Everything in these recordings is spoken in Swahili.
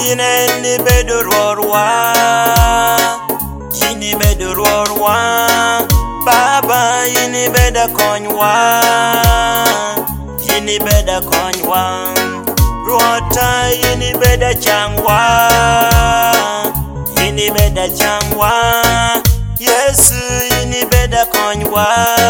Yine bedo ruorwa, yini bedo ruorwa, Baba yini beda konywa, yini beda konywa, Ruota yini beda changwa, yini beda changwa, Yesu yini beda konywa,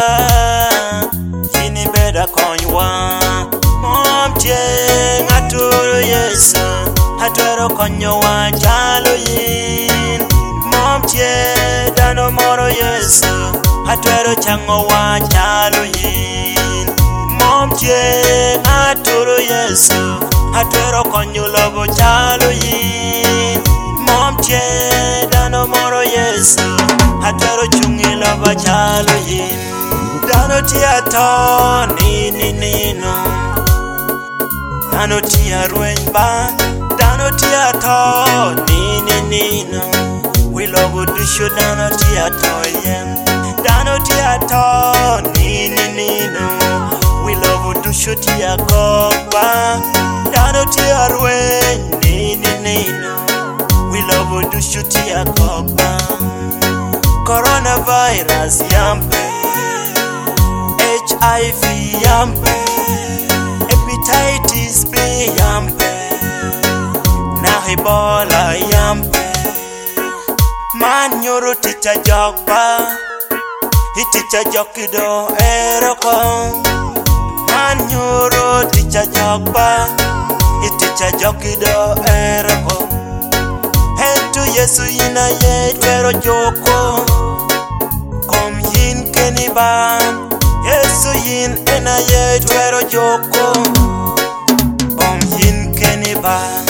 yini beda konywa, Momtie ngaturu Yesu, Atwero konyowa chalo yin. Momtie dano moro Yesu, Atwero changowa chalo yin. Momtie ngaturu Yesu, Atwero konyo lobo chalo yin. Momtie dano moro Yesu, Atwero chungi lobo chalo yin. Dano tiato nino, Dano tia ruenba, Dano tia to nino. We love to shoot Dano tia to yen. Dano tia to nino. We love to shoot tia kopa. Dano tia ruen nino. We love to shoot tia kopa. Coronavirus yampe, HIV yampe, Hepatitis B yampe, na Ebola yampe. Man nyoro ticha jokba, iticha jokido eroko. Man nyoro ticha jokba, iticha jokido eroko. Hentu Yesu yina ye twero joko, kom yin keniban. Yesu yin ena ye twero joko, kom yin keniban.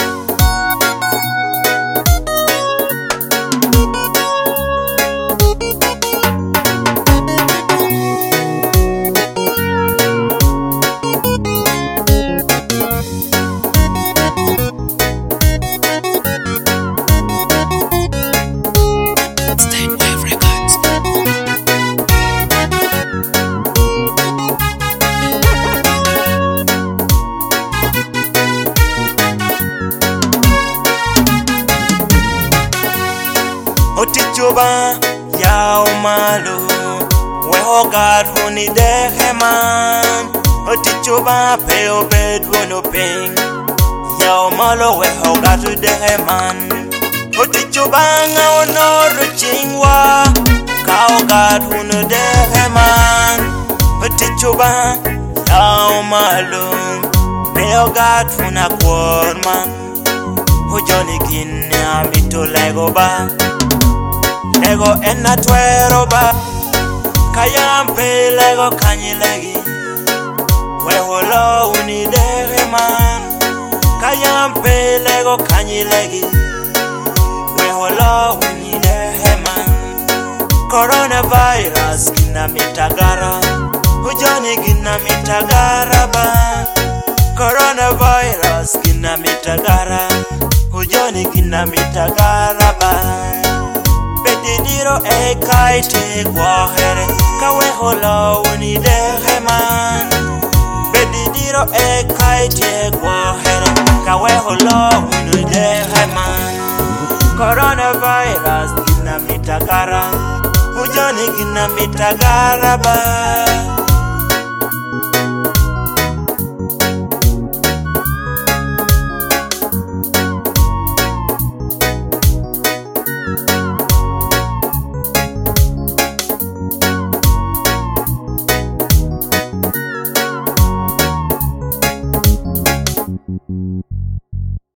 Otichuba ya umalo, weho God huni deheman. Otichuba peo bedwono ping, ya umalo weho God deheman. Otichuba nga onoru chingwa, kao God huni deheman. Otichuba ya umalo, peo God huna kworman. Ujoni gine amito lego ba, Lego ena twero ba, Kayampe lego kanyilegi, Weholo unidereman. Kayampe lego kanyilegi, Weholo unidereman. Coronavirus gina mitagara, Ujoni gina mitagara ba. Coronavirus gina mitagara, Ujoni gina mitagara ba. Bedidiro e kaite guahere, Kawe holo unidereman. Bedidiro e kaite guahere, Kawe holo unidereman. Coronavirus gina mitagara, Ujoni gina mitagara ba.